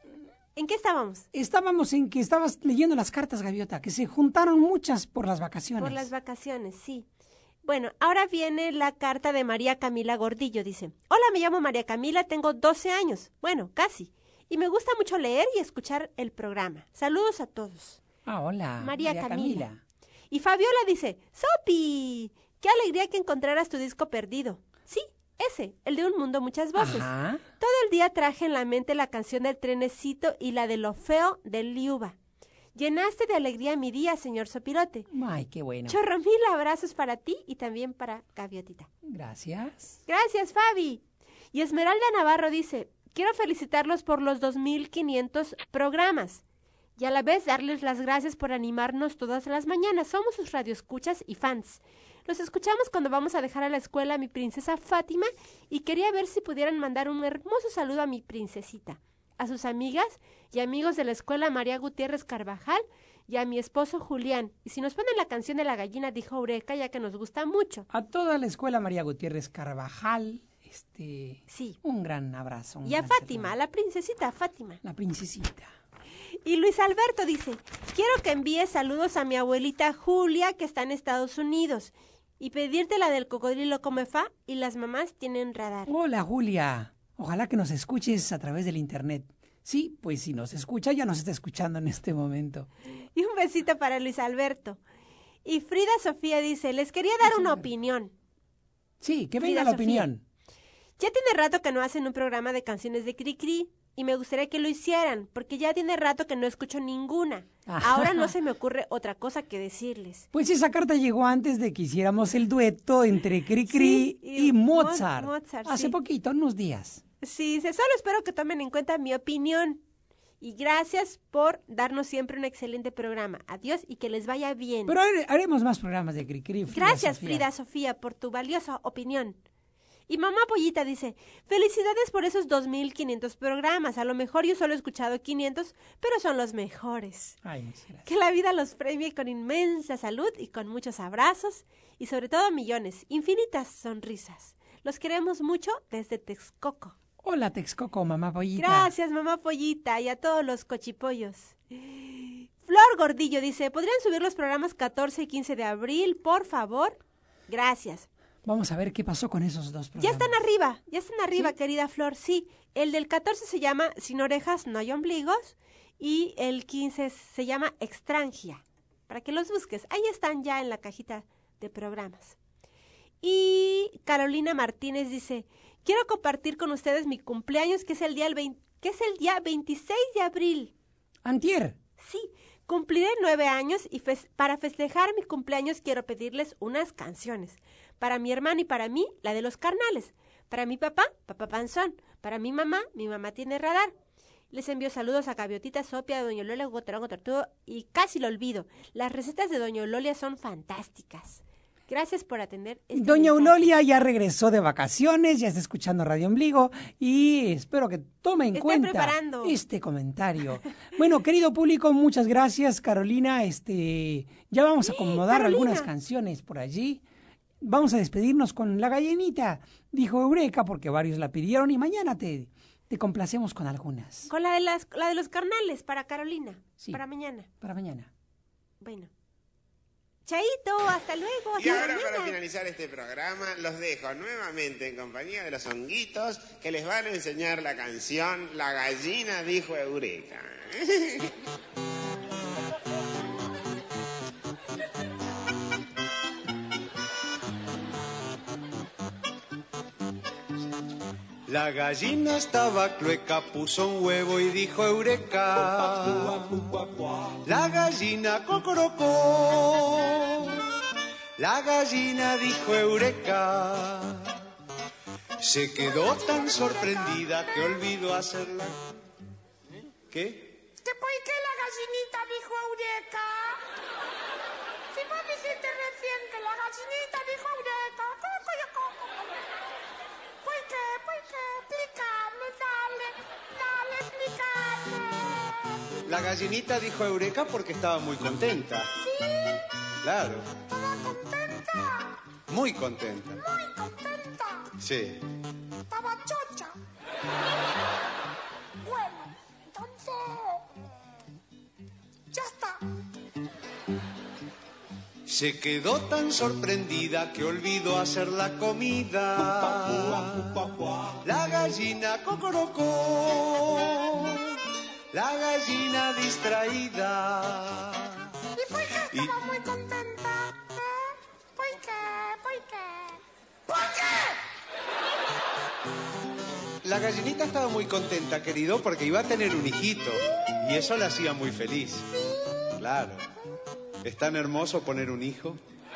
¿En qué estábamos? Estábamos en que estabas leyendo las cartas, Gaviota, que se juntaron muchas por las vacaciones. Por las vacaciones, sí. Bueno, ahora viene la carta de María Camila Gordillo. Dice, hola, me llamo María Camila, tengo doce años. Bueno, casi. Y me gusta mucho leer y escuchar el programa. Saludos a todos. Ah, hola. María, María Camila. Camila. Y Fabiola dice, ¡Sopi! ¡Qué alegría que encontraras tu disco perdido! Sí, ese, el de Un Mundo Muchas Voces. Ajá. Todo el día traje en la mente la canción del trenecito y la de Lo Feo del Liuba. Llenaste de alegría mi día, señor Sopilote. Ay, qué bueno. Chorro mil abrazos para ti y también para Gaviotita. Gracias. Gracias, Fabi. Y Esmeralda Navarro dice, quiero felicitarlos por los dos mil quinientos programas y a la vez darles las gracias por animarnos todas las mañanas. Somos sus radioescuchas y fans. Los escuchamos cuando vamos a dejar a la escuela a mi princesa Fátima y quería ver si pudieran mandar un hermoso saludo a mi princesita, a sus amigas y amigos de la escuela María Gutiérrez Carvajal y a mi esposo Julián. Y si nos ponen la canción de la gallina, dijo Eureka, ya que nos gusta mucho. A toda la escuela María Gutiérrez Carvajal, este, sí, un gran abrazo. Un y a gran Fátima, saludo. a la princesita Fátima. La princesita. Y Luis Alberto dice, quiero que envíes saludos a mi abuelita Julia, que está en Estados Unidos, y pedirte la del cocodrilo Comefa y las mamás tienen radar. Hola, Julia. Ojalá que nos escuches a través del internet. Sí, pues si nos escucha, ya nos está escuchando en este momento. Y un besito para Luis Alberto. Y Frida Sofía dice, les quería dar una opinión. Sí, que Frida venga la Sofía. opinión. Ya tiene rato que no hacen un programa de canciones de Cricri y me gustaría que lo hicieran, porque ya tiene rato que no escucho ninguna. Ahora no se me ocurre otra cosa que decirles. Pues esa carta llegó antes de que hiciéramos el dueto entre Cricri Sí, y y Mozart. Mo- Mozart, Hace sí. poquito, unos días. Sí, se- solo espero que tomen en cuenta mi opinión. Y gracias por darnos siempre un excelente programa. Adiós y que les vaya bien. Pero hare- haremos más programas de Cricri. Frida Gracias, Sofía. Frida Sofía, por tu valiosa opinión. Y Mamá Pollita dice, felicidades por esos dos mil quinientos programas. A lo mejor yo solo he escuchado quinientos, pero son los mejores. Ay, muchas gracias. Que la vida los premie con inmensa salud y con muchos abrazos y sobre todo millones, infinitas sonrisas. Los queremos mucho desde Texcoco. Hola, Texcoco, mamá Pollita. Gracias, Mamá Pollita, y a todos los cochipollos. Flor Gordillo dice, ¿podrían subir los programas catorce y quince de abril, por favor? Gracias. Vamos a ver qué pasó con esos dos programas. Ya están arriba, ya están arriba, ¿Sí? querida Flor, sí. El del catorce se llama Sin orejas no hay ombligos y el quince se llama Extranjia, para que los busques. Ahí están ya en la cajita de programas. Y Carolina Martínez dice, quiero compartir con ustedes mi cumpleaños, que es el día, el veinte, que es el día veintiséis de abril. Antier. Sí, cumpliré nueve años y fes- para festejar mi cumpleaños quiero pedirles unas canciones. Para mi hermano y para mí, la de los carnales. Para mi papá, papá panzón. Para mi mamá, mi mamá tiene radar. Les envío saludos a Gaviotita, Sopia, Doña Lolia, Hugo Tarango, Tortugo y casi lo olvido. Las recetas de Doña Lolia son fantásticas. Gracias por atender. Este Doña mensaje. Eulolia ya regresó de vacaciones, ya está escuchando Radio Ombligo y espero que tome en Estoy cuenta preparando. este comentario. Bueno, querido público, muchas gracias, Carolina. Este, ya vamos a acomodar Carolina. algunas canciones por allí. Vamos a despedirnos con La Gallinita, dijo Eureka, porque varios la pidieron y mañana te, te complacemos con algunas. Con la de, las, la de los carnales, para Carolina. Sí. Para mañana. Para mañana. Bueno. Chaito, hasta luego. Y Hasta ahora, mañana. para finalizar este programa, los dejo nuevamente en compañía de los honguitos que les van a enseñar la canción La Gallina dijo Eureka. La gallina estaba clueca, puso un huevo y dijo Eureka. La gallina cocorocó. La gallina dijo Eureka. Se quedó tan sorprendida que olvidó hacerla. ¿Qué? ¿Que por qué la gallinita dijo Eureka? Si vos dijiste recién que la gallinita dijo Eureka. ¿Por qué? ¿Por qué? Explícame, dale, dale, explícame. La gallinita dijo Eureka porque estaba muy contenta. ¿Sí? Claro. ¿Estaba contenta? Muy contenta. Muy contenta. Sí. Estaba chocha. Bueno, entonces... ya está. Se quedó tan sorprendida que olvidó hacer la comida. La gallina cocorocó. La gallina distraída. ¿Y por qué estaba muy contenta? ¿Eh? ¿Por qué? ¿Por qué? ¿Por qué? La gallinita estaba muy contenta, querido, porque iba a tener un hijito. Y eso la hacía muy feliz. Claro. ¿Es tan hermoso poner un hijo?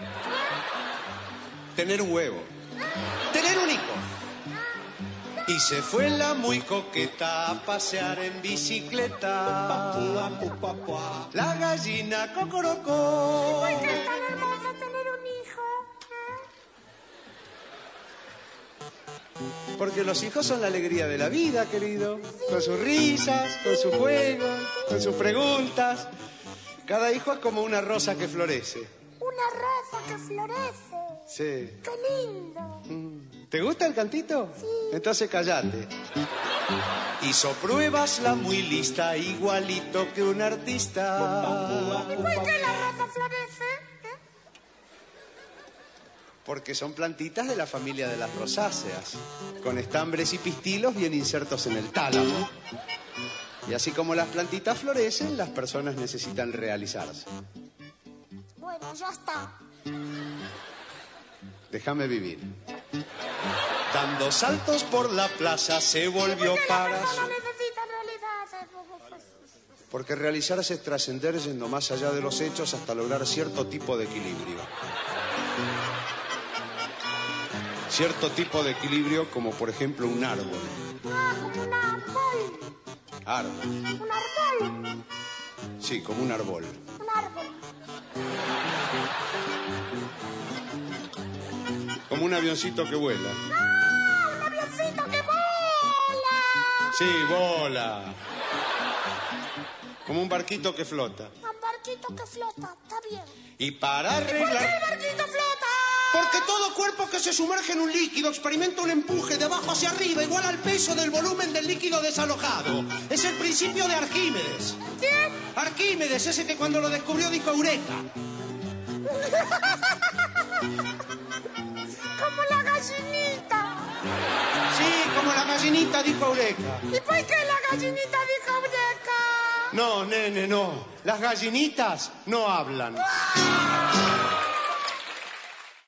Tener un huevo. Tener un hijo. Y se fue la muy coqueta a pasear en bicicleta. La gallina cocorocó. ¿Por qué es tan hermoso tener un hijo? ¿Eh? Porque los hijos son la alegría de la vida, querido. Con sus risas, con sus juegos, con sus preguntas. Cada hijo es como una rosa que florece. Una rosa que florece. Sí. ¡Qué lindo! ¿Te gusta el cantito? Sí. Entonces callate. Hizo pruebas la muy lista, igualito que un artista. ¿Y por qué la rosa florece? ¿Eh? Porque son plantitas de la familia de las rosáceas, con estambres y pistilos bien insertos en el tálamo. Y así como las plantitas florecen, las personas necesitan realizarse. Bueno, ya está. Déjame vivir. Dando saltos por la plaza se volvió para... No necesita realizarse. Porque realizarse es trascender yendo más allá de los hechos hasta lograr cierto tipo de equilibrio. Cierto tipo de equilibrio como por ejemplo un árbol. Ah, como un árbol. Árbol. Un árbol. Sí, como un árbol. Un árbol. Como un avioncito que vuela. ¡Ah! ¡Un avioncito que vuela! Sí, bola. Como un barquito que flota. Un barquito que flota, está bien. Y para ¿Y por qué arreglar... el barquito flota? Porque todo cuerpo que se sumerge en un líquido experimenta un empuje de abajo hacia arriba igual al peso del volumen del líquido desalojado. Es el principio de Arquímedes. ¿Quién? Arquímedes, ese que cuando lo descubrió dijo Eureka. Como la gallinita. Sí, como la gallinita dijo Eureka. ¿Y por qué la gallinita dijo Eureka? No, nene, no. Las gallinitas no hablan. ¡Ah!